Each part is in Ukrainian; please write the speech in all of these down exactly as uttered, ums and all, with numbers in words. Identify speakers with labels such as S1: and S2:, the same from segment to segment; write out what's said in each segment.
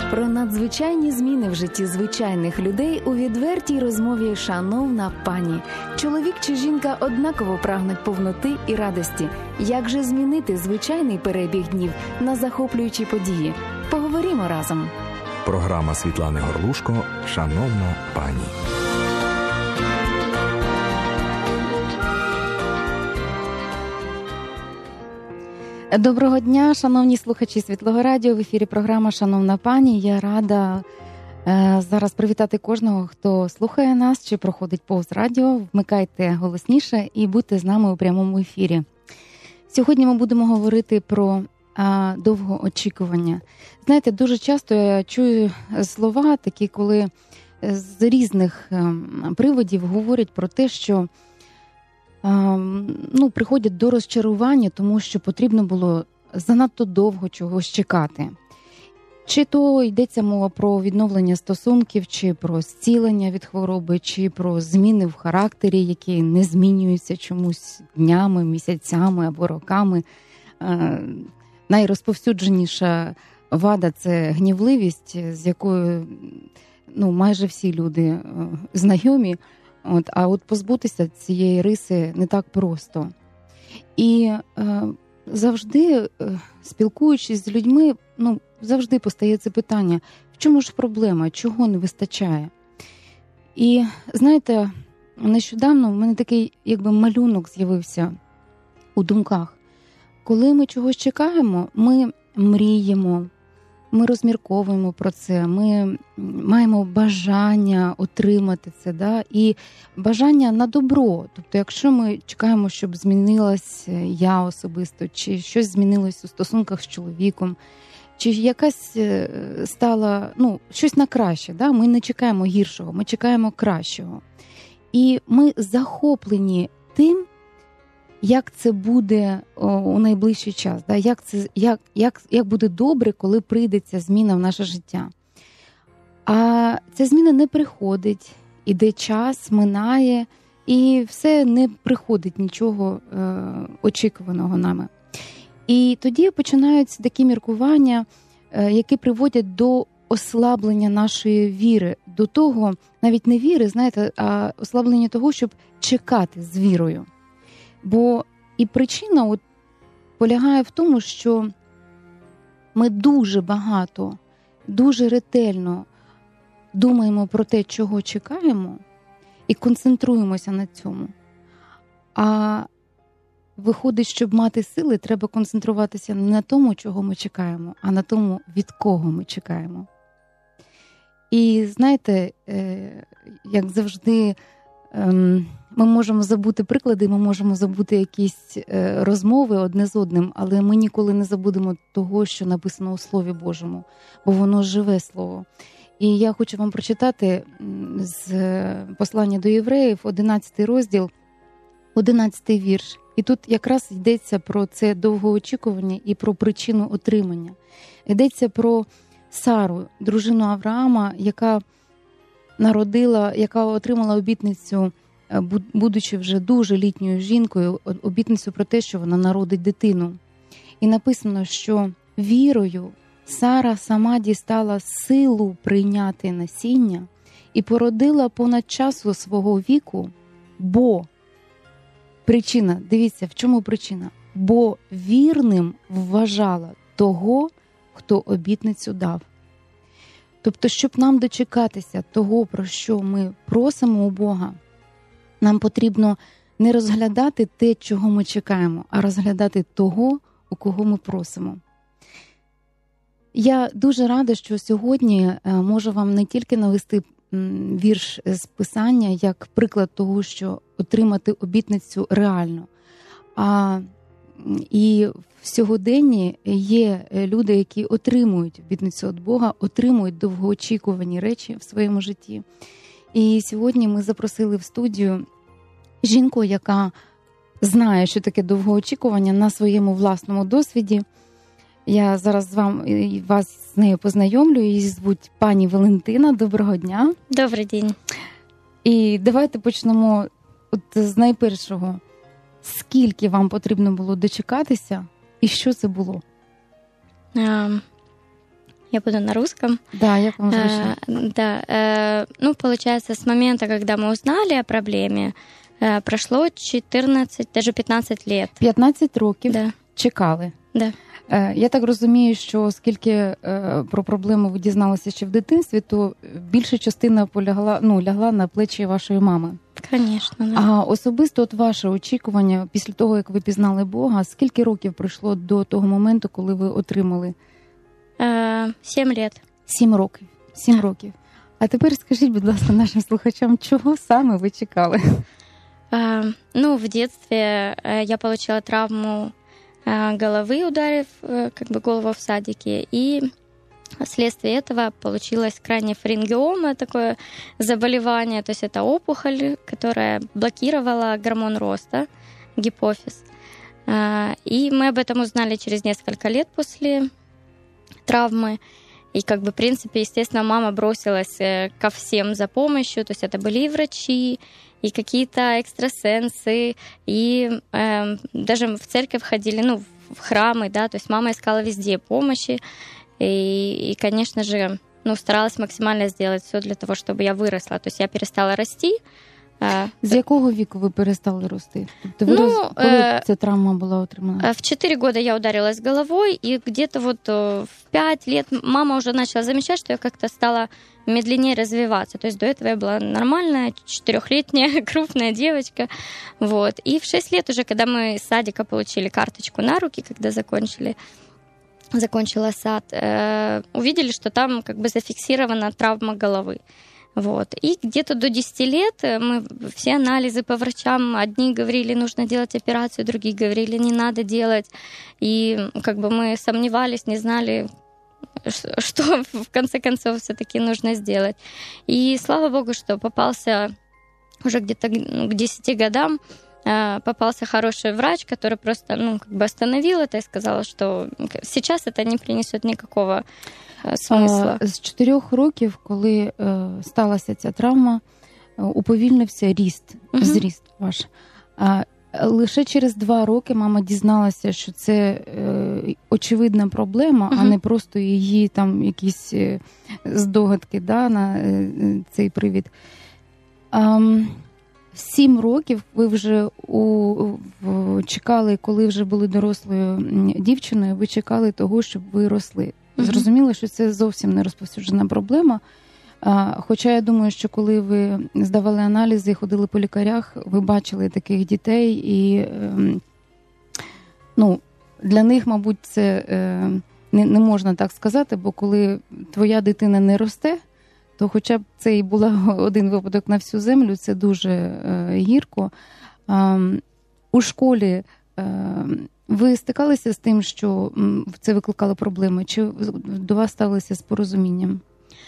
S1: Про надзвичайні зміни в житті звичайних людей у відвертій розмові «Шановна пані». Чоловік чи жінка однаково прагнуть повноти і радості. Як же змінити звичайний перебіг днів на захоплюючі події? Поговоримо разом.
S2: Програма Світлани Горлушко «Шановна пані».
S3: Доброго дня, шановні слухачі Світлого радіо. В ефірі програма «Шановна пані». Я рада е, зараз привітати кожного, хто слухає нас чи проходить повз радіо. Вмикайте голосніше і будьте з нами у прямому ефірі. Сьогодні ми будемо говорити про е, довгоочікування. Знаєте, дуже часто я чую слова такі, коли з різних е, приводів говорять про те, що ну, приходять до розчарування, тому що потрібно було занадто довго чогось чекати. Чи то йдеться мова про відновлення стосунків, чи про зцілення від хвороби, чи про зміни в характері, які не змінюються чомусь днями, місяцями або роками. Найрозповсюдженіша вада – це гнівливість, з якою ну, майже всі люди знайомі. От, а от позбутися цієї риси не так просто. І е, завжди, е, спілкуючись з людьми, ну, завжди постає це питання, в чому ж проблема, чого не вистачає? І, знаєте, нещодавно в мене такий, якби, малюнок з'явився у думках. Коли ми чогось чекаємо, ми мріємо, ми розмірковуємо про це, ми маємо бажання отримати це, да? І бажання на добро. Тобто, якщо ми чекаємо, щоб змінилась я особисто, чи щось змінилось у стосунках з чоловіком, чи якась стала, ну, щось на краще, да? Ми не чекаємо гіршого, ми чекаємо кращого. І ми захоплені тим, як це буде о, у найближчий час, да? як, це, як, як, як буде добре, коли прийде ця зміна в наше життя. А ця зміна не приходить, іде час, минає, і все не приходить нічого е, очікуваного нами. І тоді починаються такі міркування, е, які приводять до ослаблення нашої віри, до того, навіть не віри, знаєте, а ослаблення того, щоб чекати з вірою. Бо і причина от полягає в тому, що ми дуже багато, дуже ретельно думаємо про те, чого чекаємо, і концентруємося на цьому. А виходить, щоб мати сили, треба концентруватися не на тому, чого ми чекаємо, а на тому, від кого ми чекаємо. І знаєте, як завжди, ми можемо забути приклади, ми можемо забути якісь розмови одне з одним, але ми ніколи не забудемо того, що написано у Слові Божому, бо воно живе Слово. І я хочу вам прочитати з послання до євреїв, одинадцятий розділ, одинадцятий вірш. І тут якраз йдеться про це довгоочікування і про причину отримання. Йдеться про Сару, дружину Авраама, яка народила, яка отримала обітницю, будучи вже дуже літньою жінкою, обітницю про те, що вона народить дитину. І написано, що вірою Сара сама дістала силу прийняти насіння і породила понад часу свого віку, бо причина, дивіться, в чому причина? Бо вірним вважала того, хто обітницю дав. Тобто, щоб нам дочекатися того, про що ми просимо у Бога, нам потрібно не розглядати те, чого ми чекаємо, а розглядати того, у кого ми просимо. Я дуже рада, що сьогодні можу вам не тільки навести вірш з Писання, як приклад того, що отримати обітницю реально, а і в сьогоденні є люди, які отримують обітницю від Бога, отримують довгоочікувані речі в своєму житті. І сьогодні ми запросили в студію жінку, яка знає, що таке довгоочікування на своєму власному досвіді. Я зараз з вами, вас з нею познайомлю, її звуть пані Валентина. Доброго дня.
S4: Добрий день.
S3: І давайте почнемо от з найпершого. Скільки вам потрібно було дочекатися і що це було?
S4: Я буду на русском.
S3: Да, як вам зручно.
S4: Э, да, э, ну, получается, с момента, когда мы узнали о проблеме, э, прошло чотирнадцять, даже п'ятнадцять лет.
S3: п'ятнадцять років
S4: Да.
S3: чекали.
S4: Да.
S3: Е, Я так розумію, що оскільки е, про проблему ви дізналися ще в дитинстві, то більша частина полягла, ну, лягла на плечі вашої мами.
S4: Конечно, да.
S3: А особисто от ваше очікування після того, як ви пізнали Бога, скільки років пройшло до того моменту, коли ви отримали?
S4: Э, Семь лет.
S3: Сім років. Сім років. А тепер скажіть, будь ласка, нашим слухачам, чого саме ви чекали?
S4: Э, Ну, в детстве э, я получила травму э, головы, ударив э, как бы голову в садике, и вследствие этого получилось краниофарингеома, такое заболевание, то есть это опухоль, которая блокировала гормон роста, гипофиз. Э, И мы об этом узнали через несколько лет после травмы. И как бы, в принципе, естественно, мама бросилась э, ко всем за помощью. То есть это были и врачи, и какие-то экстрасенсы, и э, даже в церковь ходили, ну, в храмы, да, то есть мама искала везде помощи. И, и конечно же, ну, старалась максимально сделать все для того, чтобы я выросла. То есть я перестала расти. э,
S3: З якого віку ви перестали рости? Тобто ви
S4: Ну,
S3: роз... коли
S4: е,
S3: ця травма була отримана?
S4: В четыре года я ударилась головой, и где-то вот э, в пять лет мама уже начала замечать, что я как-то стала медленнее развиваться. То есть до этого я была нормальная, четырехлетняя, крупная девочка. Вот. И в шесть лет уже, когда мы из садика получили карточку на руки, когда закончили, закончила сад, э, увидели, что там как бы зафиксирована травма головы. Вот. И где-то до десяти лет мы все анализы по врачам, одни говорили, нужно делать операцию, другие говорили, не надо делать. И как бы мы сомневались, не знали, что в конце концов все-таки нужно сделать. И слава богу, что попался уже где-то к десяти годам, попался хороший врач, который просто, ну, как бы остановил это и сказал, что сейчас это не принесет никакого смисла.
S3: З чотирьох років, коли е, сталася ця травма, е, уповільнився ріст,
S4: Мгм.
S3: зріст ваш. А лише через два роки мама дізналася, що це е, очевидна проблема, а
S4: Мгм.
S3: не просто її там якісь е, здогадки, да, на е, цей привід. Ам, Сім років ви вже у, в, чекали, коли вже були дорослою м, дівчиною, ви чекали того, щоб ви росли.
S4: Мгм.
S3: Зрозуміло, що це зовсім не розповсюджена проблема. А, Хоча я думаю, що коли ви здавали аналізи, ходили по лікарях, ви бачили таких дітей, і ем, ну, для них, мабуть, це е, не, не можна так сказати, бо коли твоя дитина не росте, то хоча б це і був один випадок на всю землю, це дуже е, гірко. А, у школі е, ви стикалися з тим, що м, це викликало проблеми? Чи до вас ставилися з порозумінням?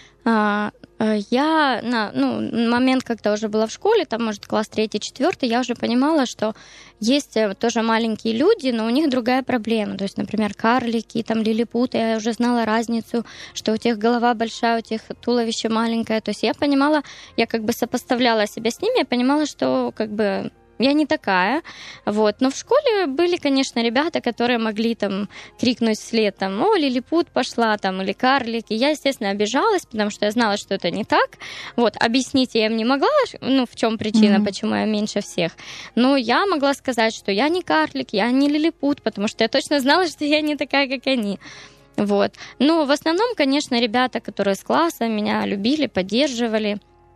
S4: А, э, Я на ну, момент, когда уже была в школе, там, может, класс третий, четвертый, я уже понимала, что есть э, тоже маленькие люди, но у них другая проблема. То есть, например, карлики, там, лилипуты, я уже знала разницу, что у тех голова большая, у тех туловище маленькое. То есть я понимала, я как бы сопоставляла себя с ними, я понимала, что как бы я не такая, вот. Но в школе были, конечно, ребята, которые могли там крикнуть вслед, там, о, лилипут пошла, там, или карлики. Я, естественно, обижалась, потому что я знала, что это не так. Вот, объяснить я им не могла, ну, в чем причина, mm-hmm. почему я меньше всех. Но я могла сказать, что я не карлик, я не лилипут, потому что я точно знала, что я не такая, как они. Вот. Но в основном, конечно, ребята, которые с класса меня любили, поддерживали.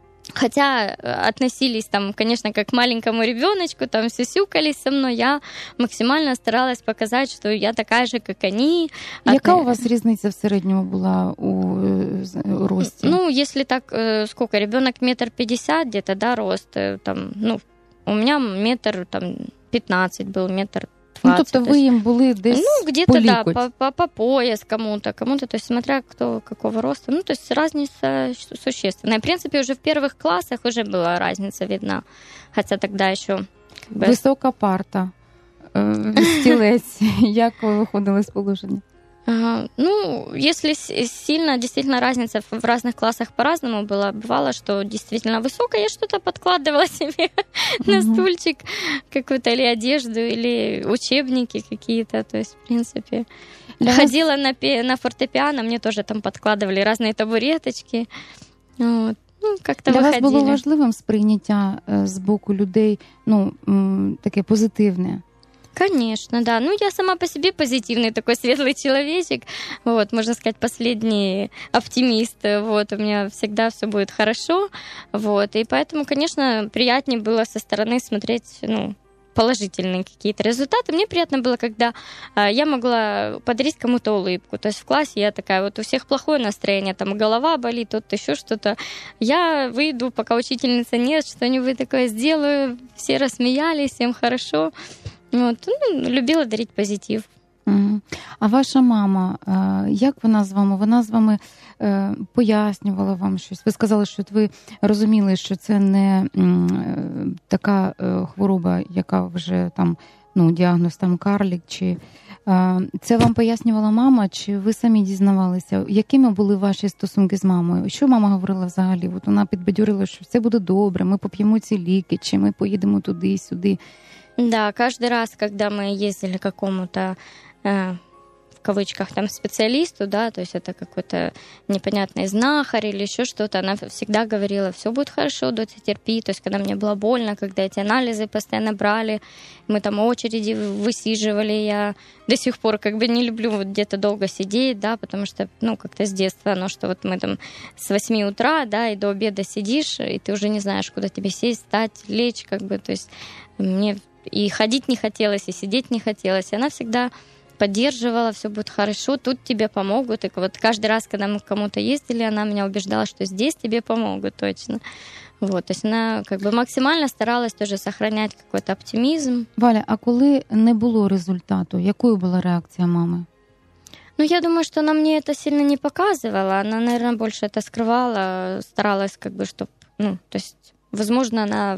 S4: Хотя относились там, конечно, как к маленькому ребеночку, там сюсюкались со мной, я максимально старалась показать, что я такая же, как они.
S3: Яка у вас різниця в середньому була у рості?
S4: Ну, если так, сколько, ребенок метр пятьдесят где-то, да, рост, там, ну, у меня метр там пятнадцать был, метр
S3: Ну, тобто ви їм були десь
S4: ну, где-то,
S3: по
S4: да,
S3: лікоть.
S4: по, по, по пояс кому-то, кому-то, то есть смотря кто какого роста. Ну, то есть разница существенная. В принципе, уже в первых классах уже была разница видна. Хотя тогда еще... Как бы...
S3: Висока парта, стілець. Як ви виходили з положення?
S4: Ага. Ну, если сильно, действительно, разница в разных классах по-разному была. Бывало, что действительно высокая, я что-то подкладывала себе на стульчик, какую-то или одежду, или учебники какие-то, то есть, в принципе.
S3: Для
S4: ходила вас... на, на фортепиано, мне тоже там подкладывали разные табуреточки. Вот. Ну, как-то
S3: Для
S4: виходили.
S3: вас було важливим сприйняття з боку людей, ну, таке позитивне?
S4: Конечно, да. Ну, я сама по себе позитивный такой светлый человечек. Вот, можно сказать, последний оптимист. Вот, у меня всегда все будет хорошо. Вот, и поэтому, конечно, приятнее было со стороны смотреть, ну, положительные какие-то результаты. Мне приятно было, когда а, я могла подарить кому-то улыбку. То есть в классе я такая, вот у всех плохое настроение, там голова болит, тут еще что-то. Я выйду, пока учительница нет, что-нибудь такое сделаю. Все рассмеялись, всем хорошо. Вот, ну, любила дарити позитив.
S3: Mm. А ваша мама, як вона з вами? Вона з вами пояснювала вам щось? Ви сказали, що ви розуміли, що це не така хвороба, яка вже там, ну, діагноз там карлік, чи це вам пояснювала мама, чи ви самі дізнавалися? Якими були ваші стосунки з мамою? Що мама говорила взагалі? От вона підбадьорила, що все буде добре, ми поп'ємо ці ліки, чи ми поїдемо туди і сюди.
S4: Да, каждый раз, когда мы ездили к какому-то, э, в кавычках, там, специалисту, да, то есть это какой-то непонятный знахарь или еще что-то, она всегда говорила, все будет хорошо, доча, терпи. То есть когда мне было больно, когда эти анализы постоянно брали, мы там очереди высиживали, я до сих пор как бы не люблю вот где-то долго сидеть, да, потому что, ну, как-то с детства оно, что вот мы там с восьми утра, да, и до обеда сидишь, и ты уже не знаешь, куда тебе сесть, встать, лечь, как бы, то есть мне... И ходить не хотелось, и сидеть не хотелось. И она всегда поддерживала, все будет хорошо, тут тебе помогут. И вот каждый раз, когда мы к кому-то ездили, она меня убеждала, что здесь тебе помогут точно. Вот, то есть она как бы максимально старалась тоже сохранять какой-то оптимизм.
S3: Валя, а коли не було результату, якою була реакція мами?
S4: Ну, я думаю, что она мне это сильно не показывала. Она, наверное, больше это скрывала, старалась как бы, чтобы... Ну, то есть, возможно, она...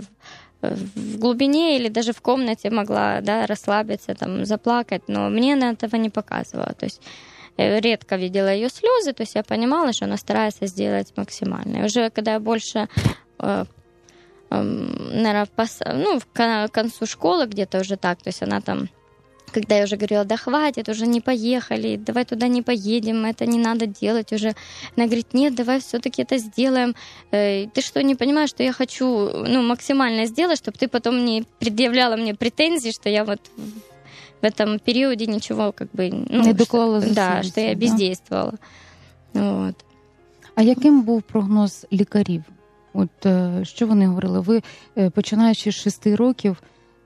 S4: в глубине или даже в комнате могла, да, расслабиться, там, заплакать, но мне она этого не показывала. То есть редко видела ее слезы, то есть я понимала, что она старается сделать максимально. И уже когда я больше, э, э, наверное, пос... ну, к концу школы где-то уже так, то есть она там, когда я уже говорила, да хватит, уже не поехали, давай туда не поедем, это не надо делать уже. Она говорит, нет, давай все-таки это сделаем. Ты что, не понимаешь, что я хочу, ну, максимально сделать, чтобы ты потом не предъявляла мне претензии, что я вот в этом периоде ничего как бы... Ну,
S3: не доклала
S4: что, да,
S3: зусиль,
S4: что я бездействовала. Да? Вот.
S3: А яким був прогноз лікарів? От що вони говорили? Ви, починаючи з шести років,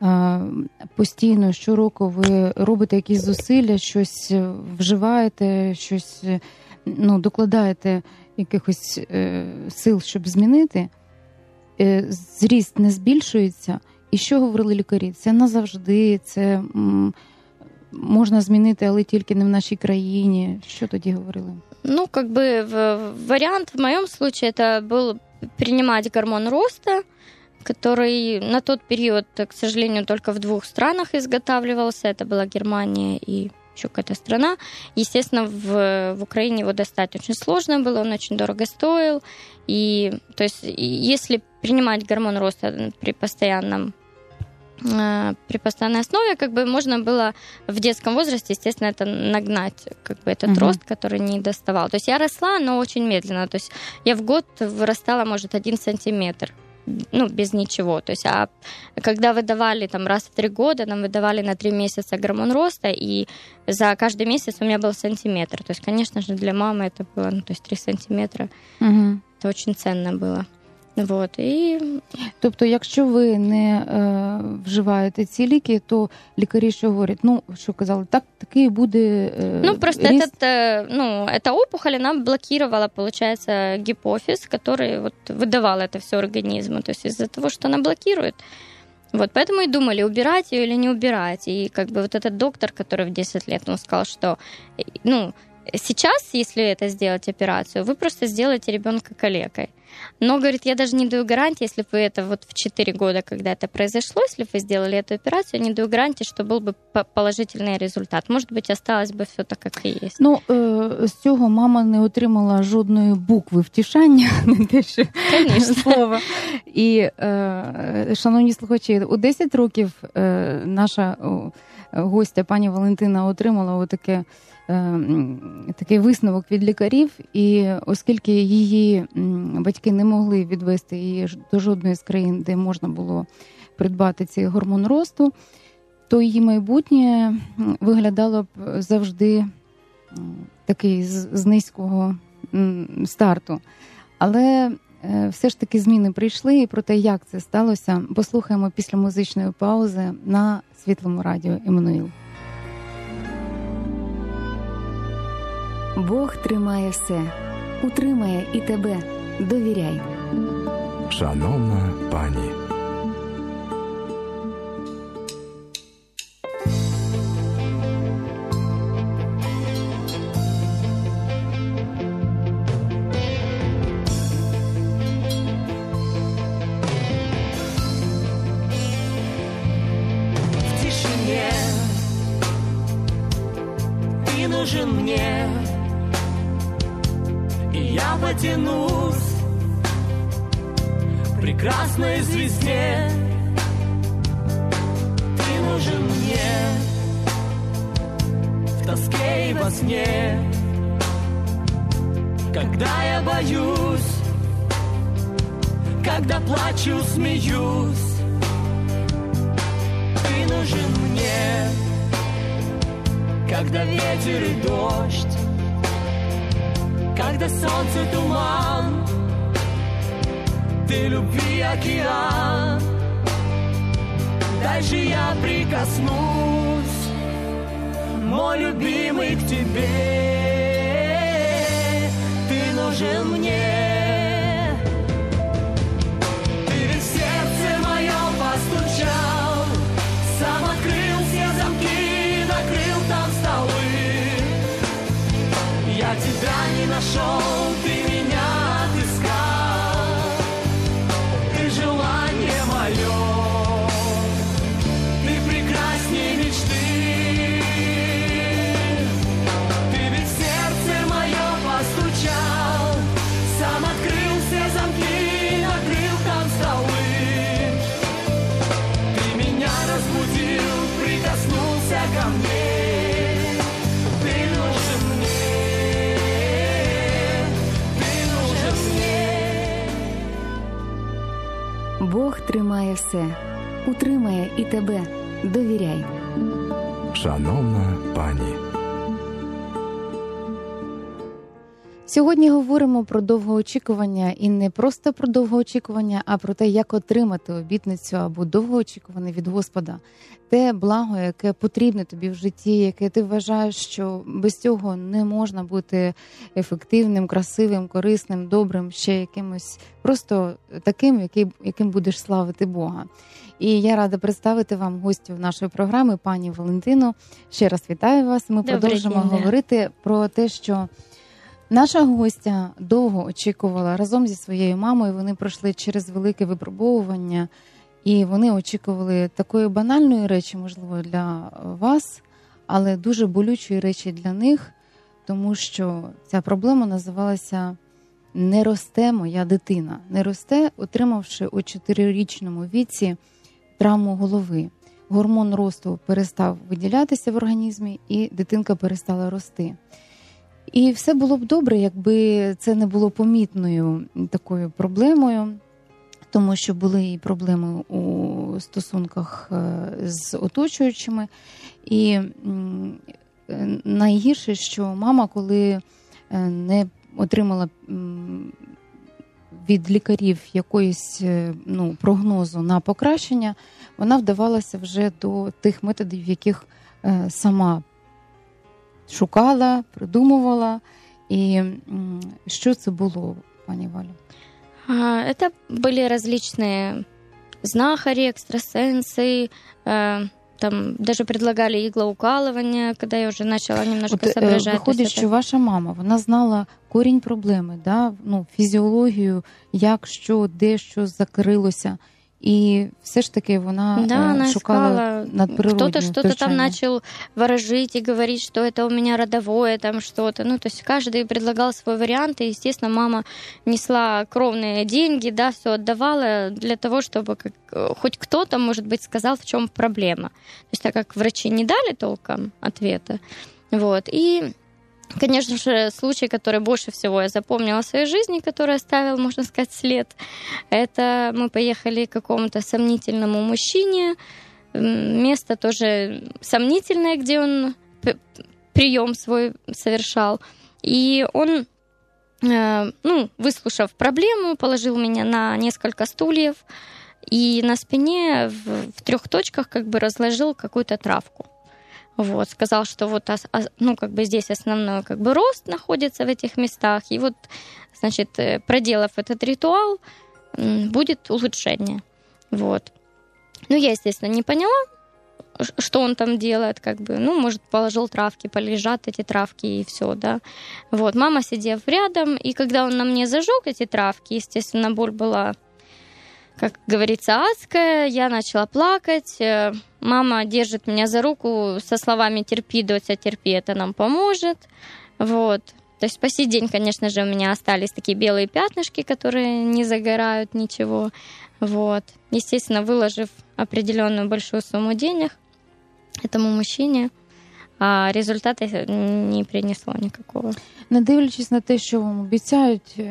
S3: постійно, щороку ви робите якісь зусилля, щось вживаєте, щось, ну, докладаєте якихось сил, щоб змінити, зріст не збільшується. І що говорили лікарі? Це назавжди, це можна змінити, але тільки не в нашій країні. Що тоді говорили?
S4: Ну, как бы вариант в моем случае это был принимать гормон роста, который на тот период, к сожалению, только в двух странах изготавливался. Это была Германия и еще какая-то страна. Естественно, в, в Украине его достать очень сложно было, он очень дорого стоил. И, то есть, если принимать гормон роста при постоянном при постоянной основе, как бы можно было в детском возрасте, естественно, это нагнать, как бы этот uh-huh. рост, который не доставал. То есть я росла, но очень медленно. То есть я в год вырастала, может, один сантиметр. Ну, без ничего. То есть, а когда выдавали там раз в три года, нам выдавали на три месяца гормон роста, и за каждый месяц у меня был сантиметр. То есть, конечно же, для мамы это было, ну, то есть три сантиметра. Uh-huh. Это очень ценно было. Вот, і...
S3: Тобто, якщо ви не е, вживаєте ці ліки, то лікарі що говорять? Ну, що казали, так, такий буде е,
S4: Ну, просто
S3: ріст?
S4: этот, ну, эта опухоль, она блокировала, получается, гипофиз, который вот выдавал это все организму. То есть из-за того, что она блокирует. Вот, поэтому и думали, убирать ее или не убирать. И как бы вот этот доктор, который в десять лет, он сказал, что, ну, сейчас, если это сделать операцию, вы просто сделаете ребенка калекой. Но, говорит, я даже не даю гарантии, если бы это вот в четыре года, когда это произошло, если бы вы сделали эту операцию, не даю гарантии, что был бы положительный результат. Может быть, осталось бы все так, как и есть.
S3: Ну, е- з цього мама не отримала жодної букви втішання, не те, що слова. І, е- шановні слухачі, у десять років е- наша о, гостя, пані Валентина, отримала отаке такий висновок від лікарів, і оскільки її батьки не могли відвести її до жодної з країн, де можна було придбати цей гормон росту, то її майбутнє виглядало б завжди такий з низького старту. Але все ж таки зміни прийшли, і про те, як це сталося, послухаємо після музичної паузи на Світлому радіо Еммануїл.
S1: Бог тримає все, утримає і тебе. Довіряй.
S2: Шановна пані.
S5: В тишине ты нужен мне, и я потянусь к прекрасной звезде. Ты нужен мне в тоске и во сне, когда я боюсь, когда плачу, смеюсь. Ты нужен мне, когда ветер и дождь, когда солнце туман, ты любви океан. Дай же я прикоснусь, мой любимый, к тебе. Ты нужен мне. Ты ведь в сердце моем постучал, сам открыл все замки, накрыл там столы. Я тебя не нашел, ты меня отыскал. Ты желание мое, ты прекрасней мечты. Ты ведь в сердце мое постучал, сам открыл все замки, накрыл там столы. Ты меня разбудил, прикоснулся ко мне. Ты нужен мне, ты нужен мне.
S1: Бог тримає все, утримає і тебе. Довіряй.
S2: Шановна пані.
S3: Сьогодні говоримо про довгоочікування, і не просто про довгоочікування, а про те, як отримати обітницю або довгоочікуване від Господа. Те благо, яке потрібне тобі в житті, яке ти вважаєш, що без цього не можна бути ефективним, красивим, корисним, добрим, ще якимось просто таким, яким, яким будеш славити Бога. І я рада представити вам гостю нашої програми, пані Валентину. Ще раз вітаю вас. Ми
S4: Добрий
S3: продовжимо
S4: день,
S3: говорити про те, що наша гостя довго очікувала разом зі своєю мамою. Вони пройшли через велике випробовування, і вони очікували такої банальної речі, можливо, для вас, але дуже болючої речі для них, тому що ця проблема називалася «Не росте моя дитина». Не росте, отримавши у чотирирічному віці травму голови. Гормон росту перестав виділятися в організмі, і дитинка перестала рости. І все було б добре, якби це не було помітною такою проблемою, тому що були і проблеми у стосунках з оточуючими. І найгірше, що мама, коли не отримала від лікарів якоїсь ну, прогнозу на покращення, вона вдавалася вже до тих методів, яких сама шукала, придумувала. І що це було, пані Валю?
S4: Это были различные знахари, экстрасенсы, там даже предлагали иглоукалывание, когда я уже начала немножко
S3: От,
S4: соображать.
S3: Виходить,
S4: это...
S3: що ваша мама, вона знала корінь проблеми, да? Ну, фізіологію, як, що, де, що закрилося. І все ж таки вона,
S4: да, она
S3: шукала
S4: искала,
S3: надприродне
S4: кто-то что-то
S3: втручання.
S4: там начал ворожить и говорить, что это у меня родовое, там что-то. Ну, то есть каждый предлагал свой вариант, и, естественно, мама несла кровные деньги, да, все отдавала для того, чтобы как, хоть кто-то, может быть, сказал, в чем проблема. То есть так как врачи не дали толком ответа, Вот. И, конечно же, случай, который больше всего я запомнила в своей жизни, который оставил, можно сказать, след, это мы поехали к какому-то сомнительному мужчине. Место тоже сомнительное, где он прием свой совершал. И он, ну, выслушав проблему, положил меня на несколько стульев и на спине в, в трех точках как бы разложил какую-то травку. Вот, сказал, что вот, ну, как бы здесь основной как бы рост находится в этих местах, и вот, значит, проделав этот ритуал, будет улучшение. Вот. Ну, я, естественно, не поняла, что он там делает, как бы, ну, может, положил травки, полежат эти травки, и все, да. Вот, мама, сидев рядом, и когда он на мне зажег эти травки, естественно, боль была, как говорится, адская, я начала плакать, мама держит меня за руку со словами «терпи, доча, терпи, это нам поможет», вот. То есть по сей день, конечно же, у меня остались такие белые пятнышки, которые не загорают, ничего, вот. Естественно, выложив определенную большую сумму денег этому мужчине, а результата не принесло никакого.
S3: Не дивлячись на те, що вам обіцяють,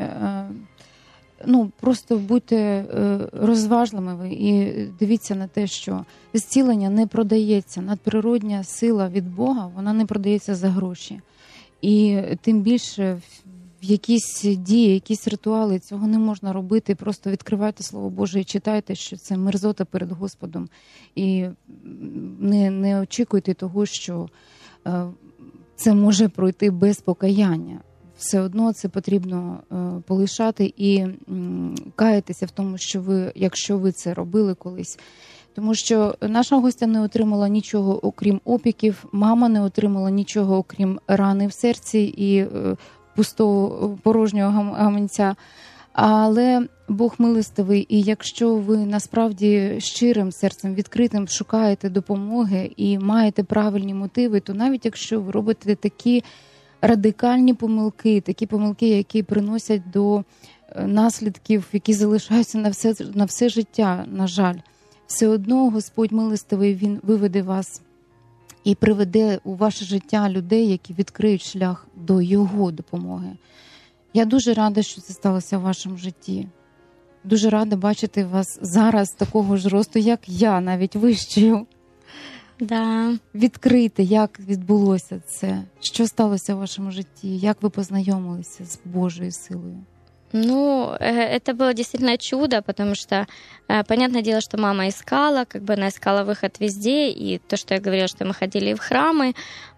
S3: ну, просто будьте розважливими і дивіться на те, що зцілення не продається. Надприродня сила від Бога, вона не продається за гроші. І тим більше в якісь дії, якісь ритуали, цього не можна робити. Просто відкривайте Слово Боже і читайте, що це мерзота перед Господом. І не, не очікуйте того, що е, це може пройти без покаяння. Все одно це потрібно е, полишати і м, каятися в тому, що ви, якщо ви це робили колись. Тому що наша гостя не отримала нічого, окрім опіків, мама не отримала нічого, окрім рани в серці і е, пустого, порожнього гаманця. Але Бог милостивий, і якщо ви насправді щирим серцем, відкритим шукаєте допомоги і маєте правильні мотиви, то навіть якщо ви робите такі радикальні помилки, такі помилки, які приносять до наслідків, які залишаються на все, на все життя, на жаль, все одно Господь милостивий, Він виведе вас і приведе у ваше життя людей, які відкриють шлях до Його допомоги. Я дуже рада, що це сталося в вашому житті. Дуже рада бачити вас зараз такого ж росту, як я, навіть вищою.
S4: Да.
S3: Відкрийте, як відбулося це, що сталося в вашому житті, як ви познайомилися з Божою силою.
S4: Ну, это было действительно чудо, потому что, понятное дело, что мама искала, как бы она искала выход везде, и то, что я говорила, что мы ходили в храмы,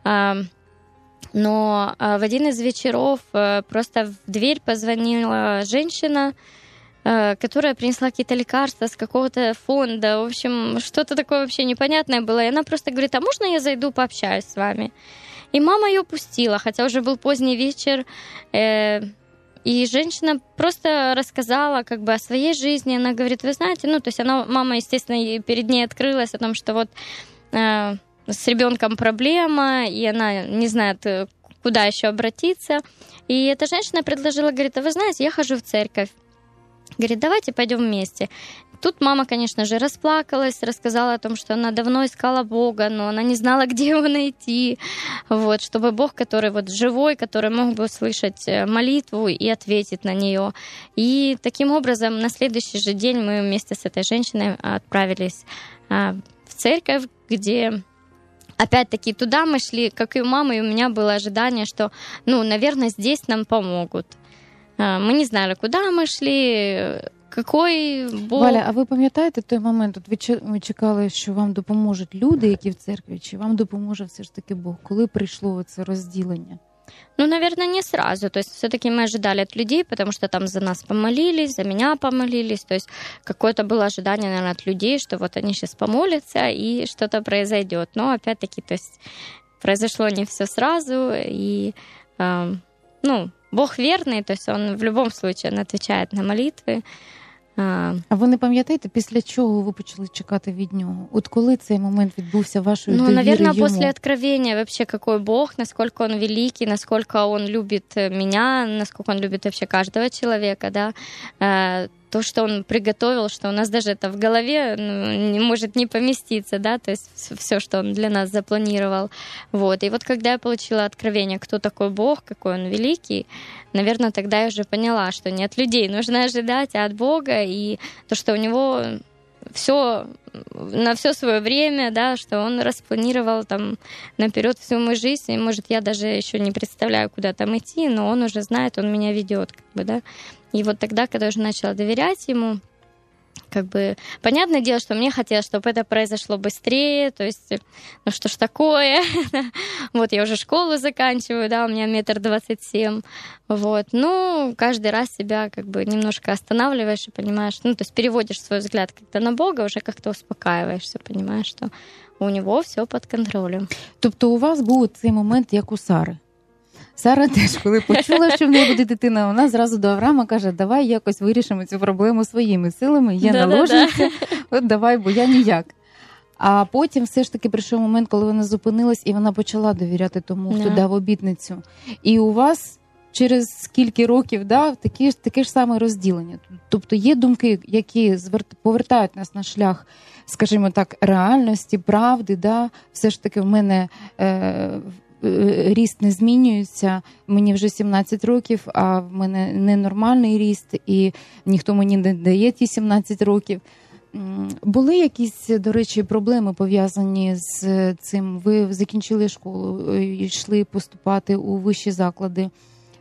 S4: но в один из вечеров просто в дверь позвонила женщина, которая принесла какие-то лекарства с какого-то фонда, в общем, что-то такое вообще непонятное было, и она просто говорит: а можно я зайду пообщаюсь с вами? И мама ее пустила, хотя уже был поздний вечер, и женщина просто рассказала как бы о своей жизни. Она говорит: вы знаете, ну, то есть она, мама, естественно, перед ней открылась о том, что вот э, с ребенком проблема, и она не знает, куда еще обратиться. И эта женщина предложила, говорит: а вы знаете, я хожу в церковь. Говорит: давайте пойдем вместе. Тут мама, конечно же, расплакалась, рассказала о том, что она давно искала Бога, но она не знала, где его найти. Вот, чтобы Бог, который вот живой, который мог бы услышать молитву и ответить на нее. И таким образом на следующий же день мы вместе с этой женщиной отправились в церковь, где... Опять-таки, туда мы шли, как и у мамы, и у меня было ожидание, что, ну, наверное, здесь нам помогут. Мы не знали, куда мы шли, какой Бог...
S3: Валя, а ви пам'ятаєте той момент, от ви чекали, що вам допоможуть люди, які в церкві, чи вам допоможе все ж таки Бог? Коли прийшло це розділення?
S4: Ну, наверное, не сразу. То есть все-таки мы ожидали от людей, потому что там за нас помолились, за меня помолились. То есть какое-то было ожидание, наверное, от людей, что вот они сейчас помолятся и что-то произойдет. Но опять-таки, то есть произошло не все сразу. И, э, ну, Бог верный, то есть Он в любом случае Он отвечает на молитвы.
S3: А ви не пам'ятаєте, після чого ви почали чекати від нього? От коли цей момент відбувся вашої
S4: ну,
S3: довіри
S4: наверное,
S3: йому?
S4: После откровения вообще, какой Бог, насколько Он великий, насколько Он любит меня, насколько Он любит вообще каждого человека, да. то, что он приготовил, что у нас даже это в голове ну, не может не поместиться, да, то есть все, что он для нас запланировал. Вот. И вот когда я получила откровение, кто такой Бог, какой он великий, наверное, тогда я уже поняла, что не от людей нужно ожидать, а от Бога, и то, что у него все на все свое время, да, что он распланировал там наперед всю мою жизнь, и, может, я даже еще не представляю, куда там идти, но он уже знает, он меня ведет, как бы, да. И вот тогда, когда я уже начала доверять ему, как бы, понятное дело, что мне хотелось, чтобы это произошло быстрее, то есть, ну что ж такое, вот я уже школу заканчиваю, да, у меня метр двадцать семь, вот, ну, каждый раз себя как бы немножко останавливаешь и понимаешь, ну, то есть переводишь свой взгляд как-то на Бога, уже как-то успокаиваешься, понимаешь, что у него все під контролем.
S3: Тобто у вас був цей момент, як у Сари. Сара теж, коли почула, що в неї буде дитина, вона зразу до Авраама каже, давай якось вирішимо цю проблему своїми силами, є наложниця, от давай, бо я ніяк. А потім все ж таки прийшов момент, коли вона зупинилась, і вона почала довіряти тому, хто дав обітницю. І у вас через скільки років да, таке, таке ж саме розділення. Тобто є думки, які повертають нас на шлях, скажімо так, реальності, правди, да, все ж таки в мене... Е- ріст не змінюється, мені вже сімнадцять років, а в мене ненормальний ріст, і ніхто мені не дає ті сімнадцять років. Були якісь, до речі, проблеми пов'язані з цим? Ви закінчили школу, йшли поступати у вищі заклади.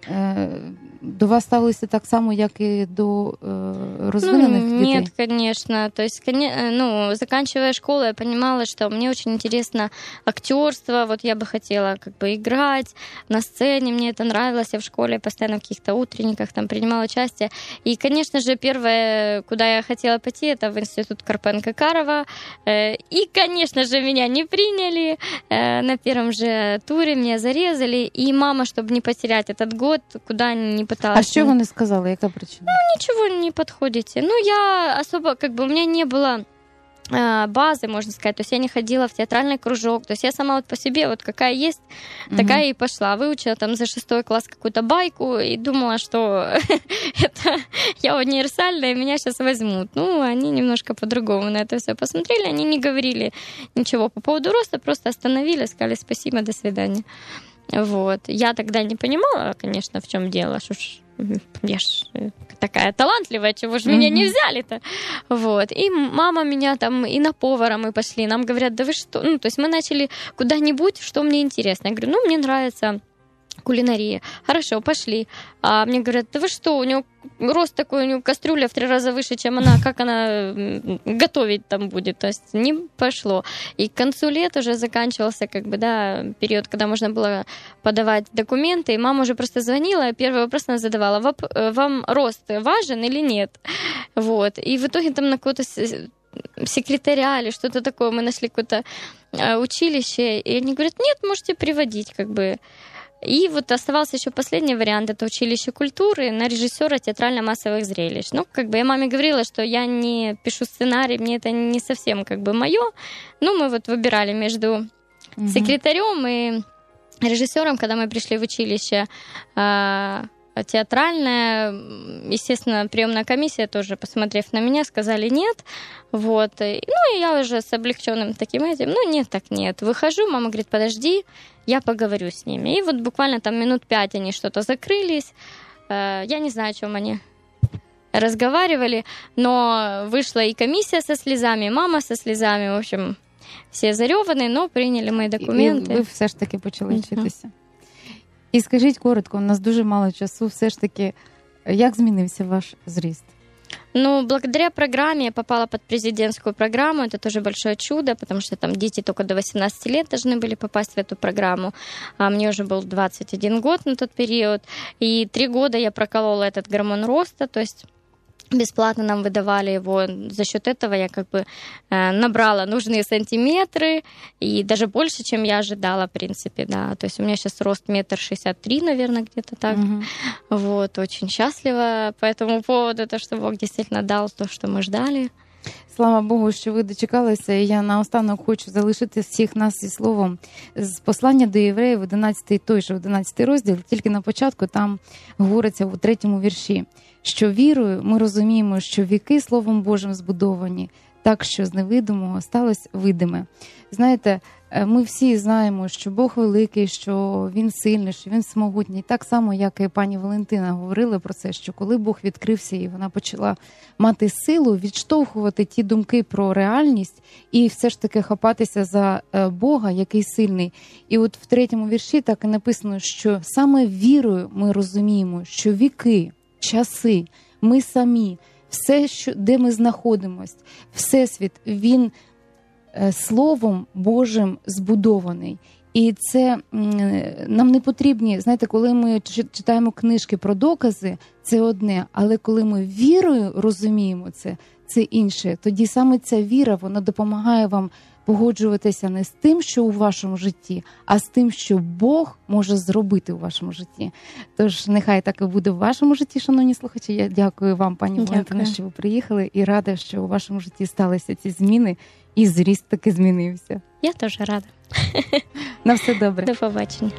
S3: До вас ставилися так само, як и до э, развиненных
S4: ну,
S3: детей?
S4: Нет, конечно. То есть, ну, заканчивая школу, я понимала, что мне очень интересно актерство. Вот я бы хотела как бы играть на сцене. Мне это нравилось. Я в школе постоянно в каких-то утренниках там принимала участие. И, конечно же, первое, куда я хотела пойти, это в институт Карпенко-Карова. И, конечно же, меня не приняли. На первом же туре меня зарезали. И мама, чтобы не потерять этот год, куда не пыталась.
S3: А что вони сказали? Яка причина?
S4: Ну, ничего не подходите. Ну, я особо, как бы, у меня не было э, базы, можно сказать. То есть я не ходила в театральный кружок. То есть я сама вот по себе, вот какая есть, mm-hmm. такая и пошла. Выучила там за шестой класс какую-то байку и думала, что это я универсальная, и меня сейчас возьмут. Ну, они немножко по-другому на это все посмотрели. Они не говорили ничего по поводу роста, просто остановили, сказали спасибо, до свидания. Вот. Я тогда не понимала, конечно, в чем дело. Что ж, я ж такая талантливая, чего же mm-hmm. меня не взяли-то? Вот. И мама меня там, и на повара мы пошли. Нам говорят, да вы что? Ну, то есть мы начали куда-нибудь, что мне интересно. Я говорю, ну, мне нравится кулинария. Хорошо, пошли. А мне говорят, да вы что, у него рост такой, у него кастрюля в три раза выше, чем она, как она готовить там будет. То есть не пошло. И к концу лет уже заканчивался, как бы, да, период, когда можно было подавать документы, и мама уже просто звонила, и первый вопрос она задавала, вам рост важен или нет? Вот. И в итоге там на какого-то секретаря или что-то такое мы нашли какое-то училище, и они говорят, нет, можете приводить, как бы. И вот оставался еще последний вариант, это училище культуры на режиссера театрально-массовых зрелищ. Ну, как бы я маме говорила, что я не пишу сценарий, мне это не совсем как бы мое. Ну, мы вот выбирали между mm-hmm. секретарем и режиссером, когда мы пришли в училище театральное. Естественно, приемная комиссия тоже, посмотрев на меня, сказали нет. Вот. Ну, и я уже с облегченным таким этим, ну, нет, так нет. Выхожу, мама говорит, подожди, я поговорю с ними. И вот буквально там минут пять они что-то закрылись. Я не знаю, о чем они разговаривали, но вышла и комиссия со слезами, и мама со слезами, в общем, всі зарьовані, но прийняли мої документи.
S3: І ви все ж таки почали uh-huh. вчитися. І скажіть коротко, у нас дуже мало часу, все ж таки, як змінився ваш зріст?
S4: Ну, благодаря программе я попала под президентскую программу. Это тоже большое чудо, потому что там дети только до восемнадцати лет должны были попасть в эту программу. А мне уже был двадцать один год на тот период. И три года я проколола этот гормон роста, то есть бесплатно нам выдавали его. За счет этого я как бы набрала нужные сантиметры, и даже больше, чем я ожидала, в принципе, да. То есть у меня сейчас рост метр шестьдесят три, наверное, где-то так. Mm-hmm. Вот, очень счастлива по этому поводу, то, что Бог действительно дал то, что мы ждали.
S3: Слава Богу, що ви дочекалися. І я наостанок хочу залишити всіх нас зі словом з послання до євреїв, одинадцятий, той же одинадцятий розділ, тільки на початку там говориться у третьому вірші, що вірою ми розуміємо, що віки Словом Божим збудовані, так що з невидимого сталося видиме. Знаєте, ми всі знаємо, що Бог великий, що Він сильний, що Він всемогутній. Так само, як і пані Валентина говорила про це, що коли Бог відкрився і вона почала мати силу відштовхувати ті думки про реальність і все ж таки хапатися за Бога, який сильний. І от в третьому вірші так і написано, що саме вірою ми розуміємо, що віки, часи, ми самі, все, що, де ми знаходимося, Всесвіт, він Словом Божим збудований. І це нам не потрібні, знаєте, коли ми читаємо книжки про докази, це одне, але коли ми вірою розуміємо це, це інше. Тоді саме ця віра, вона допомагає вам погоджуватися не з тим, що у вашому житті, а з тим, що Бог може зробити у вашому житті. Тож нехай так і буде в вашому житті, шановні слухачі. Я дякую вам, пані Валентина, що ви приїхали, і рада, що у вашому житті сталися ці зміни, і зріст таки змінився.
S4: Я теж рада.
S3: На все добре.
S4: До побачення.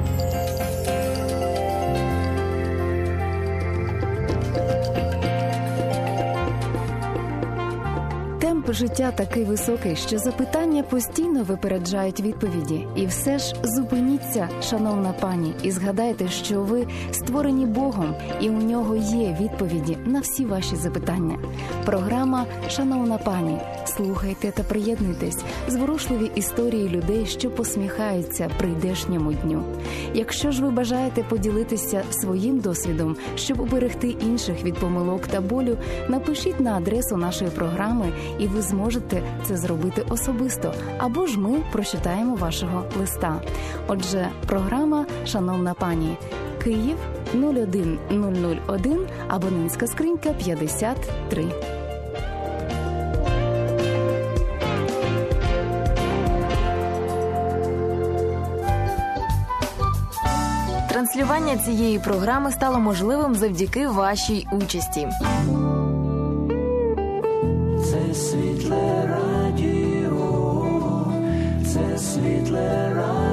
S1: Темп життя такий високий, що запитання постійно випереджають відповіді. І все ж зупиніться, шановна пані, і згадайте, що ви створені Богом, і у нього є відповіді на всі ваші запитання. Програма «Шановна пані». Слухайте та приєднуйтесь. Зворушливі історії людей, що посміхаються прийдешньому дню. Якщо ж ви бажаєте поділитися своїм досвідом, щоб уберегти інших від помилок та болю, напишіть на адресу нашої програми, і ви зможете це зробити особисто, або ж ми прочитаємо вашого листа. Отже, програма «Шановна пані», Київ, нуль один нуль нуль один, абонентська скринька п'ятдесят три.
S6: Транслювання цієї програми стало можливим завдяки вашій участі.
S5: Це світле радіо, це світле радіо.